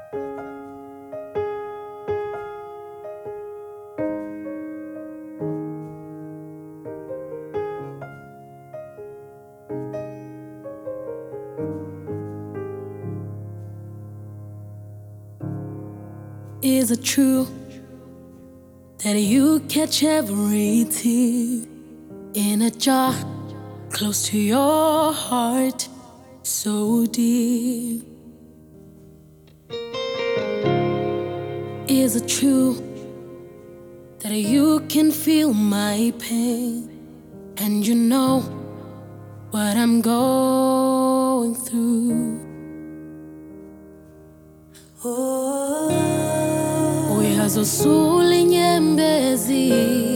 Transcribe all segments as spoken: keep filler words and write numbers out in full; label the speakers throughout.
Speaker 1: Is it true that you catch every tear in a jar close to your heart, so deep? Is it true that you can feel my pain and you know what I'm going through? Uyazosula inyembezi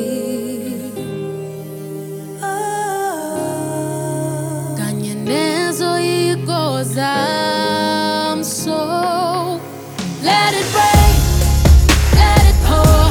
Speaker 1: kanye nezoyiko zami, so let it rain, let it pour,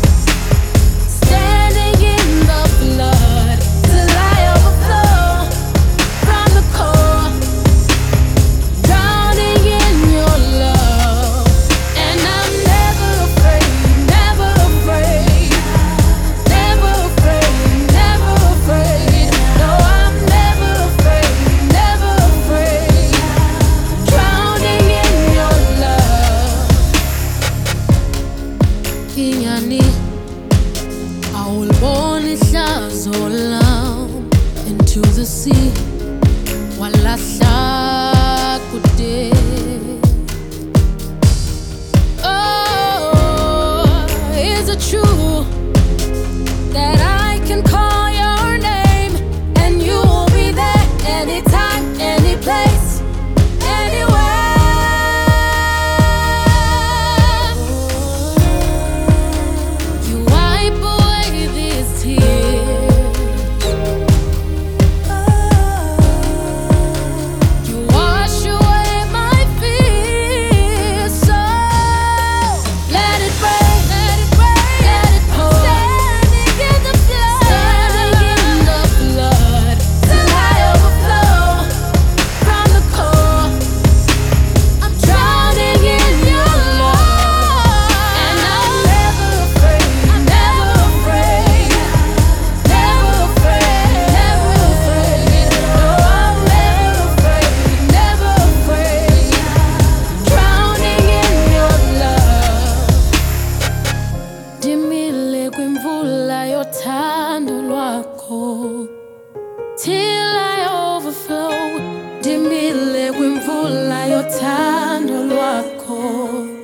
Speaker 1: standing in the flood till I overflow from the core, drowning in your love. And I'm never afraid, never afraid, never afraid, never afraid. No, I'm never afraid, never afraid, drowning in your love. Kinyani awulibona ihlazo lam into the sea, walahla kude. Oh, is it true that I can call your name and you will be there anytime, any place, anywhere? You wipe away these tears, you wash away my fears, so let it rain, let it rain, let it pour, standing in the flood, standing in the flood till I overflow from the core. I'm drowning in your love, and I'm never afraid, never afraid, never afraid, never afraid. No, I'm never afraid, never afraid, drowning in your love. Dimile kwimvula yothando lwakho till I overflow. Dimile kwimvula yothando lwakho.